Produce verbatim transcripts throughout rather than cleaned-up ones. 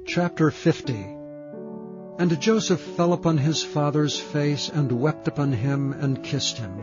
Chapter fifty. And Joseph fell upon his father's face, and wept upon him, and kissed him.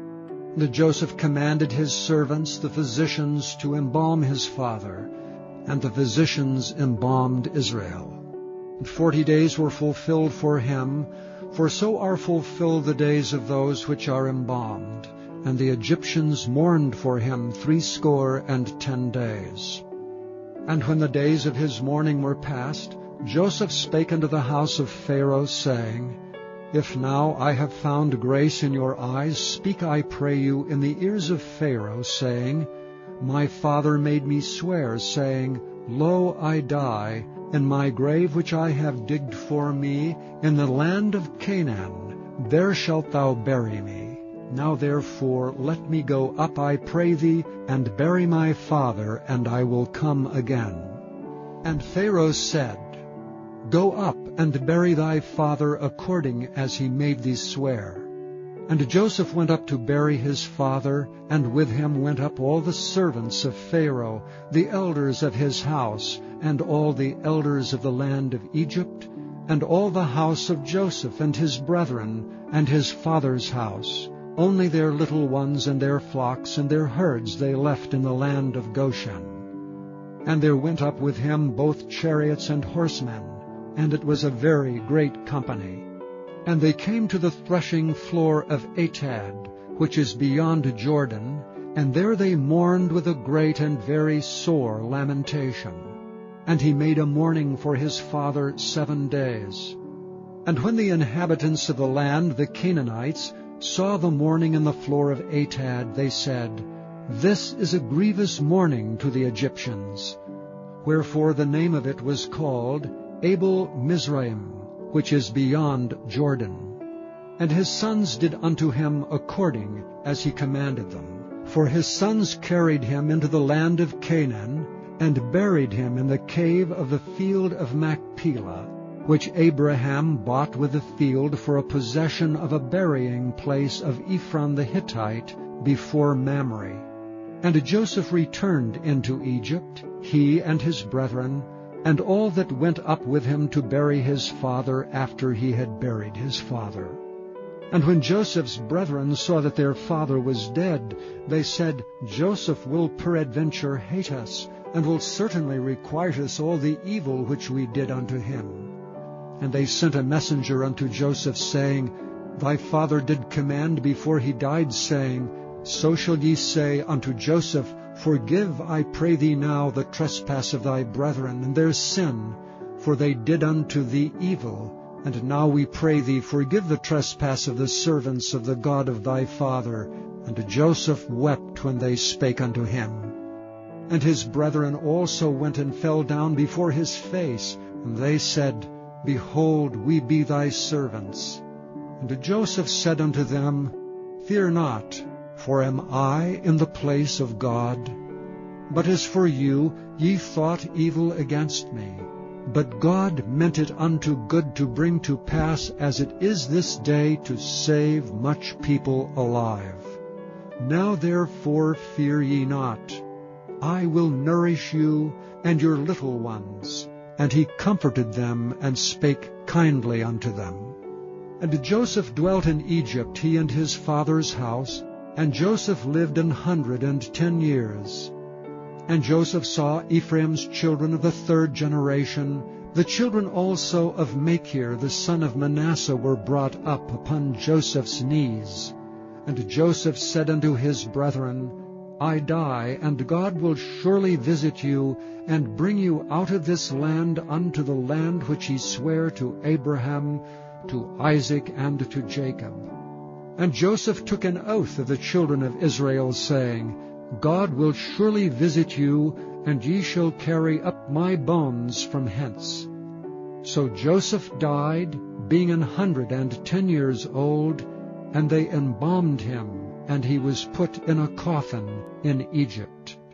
And Joseph commanded his servants, the physicians, to embalm his father, and the physicians embalmed Israel. And forty days were fulfilled for him, for so are fulfilled the days of those which are embalmed. And the Egyptians mourned for him threescore and ten days. And when the days of his mourning were past, Joseph spake unto the house of Pharaoh, saying, If now I have found grace in your eyes, speak, I pray you, in the ears of Pharaoh, saying, My father made me swear, saying, Lo, I die, in my grave which I have digged for me, in the land of Canaan, there shalt thou bury me. Now therefore let me go up, I pray thee, and bury my father, and I will come again. And Pharaoh said, Go up, and bury thy father according as he made thee swear. And Joseph went up to bury his father, and with him went up all the servants of Pharaoh, the elders of his house, and all the elders of the land of Egypt, and all the house of Joseph, and his brethren, and his father's house. Only their little ones and their flocks and their herds they left in the land of Goshen. And there went up with him both chariots and horsemen, and it was a very great company. And they came to the threshing floor of Atad, which is beyond Jordan, and there they mourned with a great and very sore lamentation. And he made a mourning for his father seven days. And when the inhabitants of the land, the Canaanites, saw the mourning in the floor of Atad, they said, This is a grievous mourning to the Egyptians. Wherefore the name of it was called Abel Mizraim, which is beyond Jordan. And his sons did unto him according as he commanded them. For his sons carried him into the land of Canaan, and buried him in the cave of the field of Machpelah, which Abraham bought with the field for a possession of a burying place of Ephron the Hittite before Mamre. And Joseph returned into Egypt, he and his brethren, and all that went up with him to bury his father after he had buried his father. And when Joseph's brethren saw that their father was dead, they said, Joseph will peradventure hate us, and will certainly requite us all the evil which we did unto him. And they sent a messenger unto Joseph, saying, Thy father did command before he died, saying, So shall ye say unto Joseph, Forgive, I pray thee now, the trespass of thy brethren, and their sin, for they did unto thee evil. And now we pray thee, forgive the trespass of the servants of the God of thy father. And Joseph wept when they spake unto him. And his brethren also went and fell down before his face, and they said, Behold, we be thy servants. And Joseph said unto them, Fear not, for am I in the place of God? But as for you, ye thought evil against me. But God meant it unto good to bring to pass, as it is this day, to save much people alive. Now therefore fear ye not. I will nourish you and your little ones. And he comforted them, and spake kindly unto them. And Joseph dwelt in Egypt, he and his father's house, and Joseph lived an hundred and ten years. And Joseph saw Ephraim's children of the third generation. The children also of Machir the son of Manasseh were brought up upon Joseph's knees. And Joseph said unto his brethren, I die, and God will surely visit you, and bring you out of this land unto the land which he sware to Abraham, to Isaac, and to Jacob. And Joseph took an oath of the children of Israel, saying, God will surely visit you, and ye shall carry up my bones from hence. So Joseph died, being an hundred and ten years old, and they embalmed him, and he was put in a coffin in Egypt.